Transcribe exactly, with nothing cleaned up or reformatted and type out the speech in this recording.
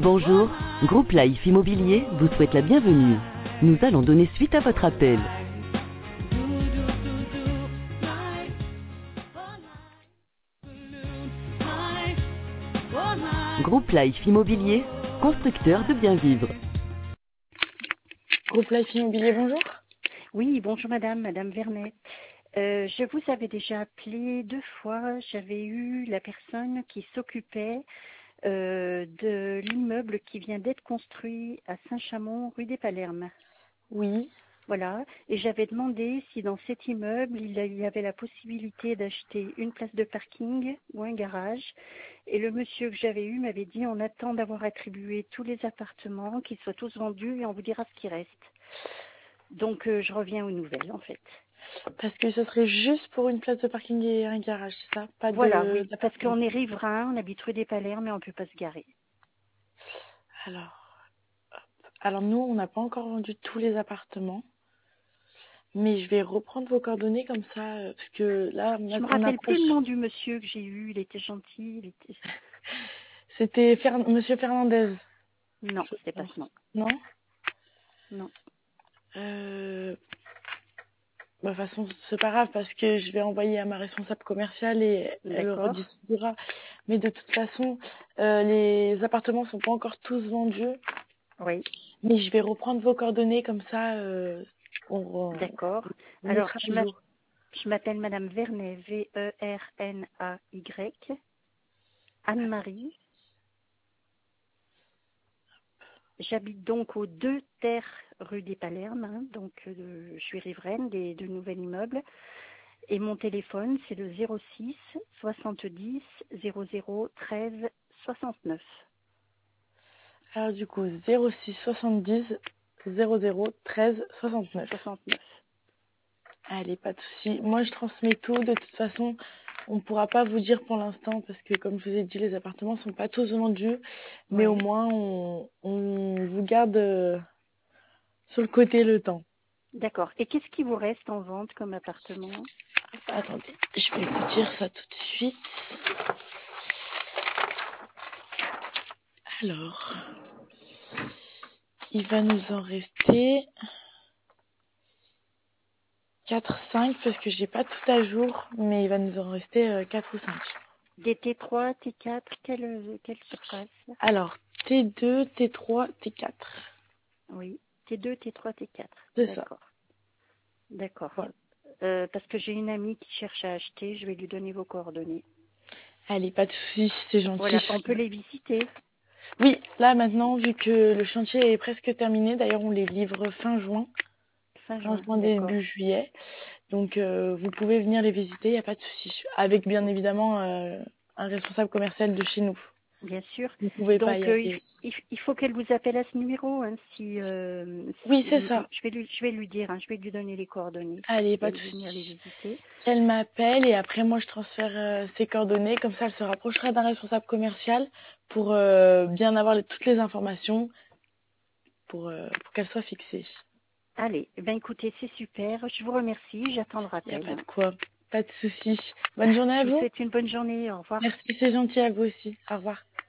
Bonjour, Groupe Life Immobilier vous souhaite la bienvenue. Nous allons donner suite à votre appel. Groupe Life Immobilier, constructeur de bien vivre. Groupe Life Immobilier, bonjour. Oui, bonjour madame, madame Vernet. Euh, je vous avais déjà appelé deux fois. J'avais eu la personne qui s'occupait euh, de l'immeuble qui vient d'être construit à Saint-Chamond, rue des Palermes. Oui. Voilà, et j'avais demandé si dans cet immeuble, il y avait la possibilité d'acheter une place de parking ou un garage. Et le monsieur que j'avais eu m'avait dit on attend d'avoir attribué tous les appartements, qu'ils soient tous vendus et on vous dira ce qui reste. Donc euh, je reviens aux nouvelles en fait. Parce que ce serait juste pour une place de parking et un garage, c'est ça? Pas Voilà, de oui, parce d'appartement. qu'on est riverain, on habite rue des Palermes mais on ne peut pas se garer. Alors, alors nous, on n'a pas encore vendu tous les appartements. Mais je vais reprendre vos coordonnées comme ça, euh, parce que là, Je me on rappelle plus approche. le nom du monsieur que j'ai eu, il était gentil, il était... C'était Fer... Monsieur Fernandez. Non, Je c'était pas ce nom. pense. Non. Non. Euh... Bah, de toute façon, c'est pas grave parce que je vais envoyer à ma responsable commerciale et elle le D'accord. redistribuera. Mais de toute façon, euh, les appartements sont pas encore tous vendus. Oui. Mais je vais reprendre vos coordonnées comme ça, euh, on, D'accord. on Alors, mettra je à m'appelle jour. je m'appelle Madame Vernet, V E R N A Y, Anne-Marie. J'habite donc aux deux terres rue des Palermes, hein, donc euh, je suis riveraine des deux nouveaux immeubles. Et mon téléphone, c'est le zéro six soixante-dix zéro zéro treize soixante-neuf. Alors du coup, zéro six soixante-dix zéro zéro treize soixante-neuf. soixante-neuf. Allez, pas de souci. Moi, je transmets tout. De toute façon, on ne pourra pas vous dire pour l'instant parce que, comme je vous ai dit, les appartements sont pas tous vendus. Mais au Oui. moins, on, on vous garde euh, sur le côté le temps. D'accord. Et qu'est-ce qui vous reste en vente comme appartement? Attendez, je vais vous dire ça tout de suite. Alors, il va nous en rester quatre cinq parce que j'ai pas tout à jour, mais il va nous en rester euh, quatre ou cinq. Des T trois, T quatre, quelle, quelle surface? Alors, T deux, T trois, T quatre. Oui. T deux, T trois, T quatre. C'est ça. D'accord. D'accord. Voilà. Euh, parce que j'ai une amie qui cherche à acheter, je vais lui donner vos coordonnées. Allez, pas de soucis, c'est gentil. Voilà, on peut les visiter. Oui, là maintenant, vu que le chantier est presque terminé, d'ailleurs on les livre fin juin, Fin fin juin, juin d'accord. début juillet. Donc euh, vous pouvez venir les visiter, il n'y a pas de souci. Avec bien évidemment euh, un responsable commercial de chez nous. Bien sûr. Vous ne pouvez pas y Donc, euh, il, aller. il- il faut qu'elle vous appelle à ce numéro. Hein, si, euh, Oui, si- c'est ça. je, vais lui, je vais lui dire, hein, je vais lui donner les coordonnées pour Allez, pas de qu'elle vienne les souci. visiter. Qu'elle m'appelle et après moi je transfère euh, ses coordonnées. Comme ça, elle se rapprochera d'un responsable commercial pour euh, bien avoir les- toutes les informations pour, euh, pour qu'elle soit fixée. Allez, eh ben écoutez, c'est super. Je vous remercie. J'attends le Il n'y a rappel. pas Hein. de quoi. Pas de souci. Bonne journée à Je vous vous. souhaite une bonne journée. Au revoir. Merci, c'est gentil à vous aussi. Au revoir.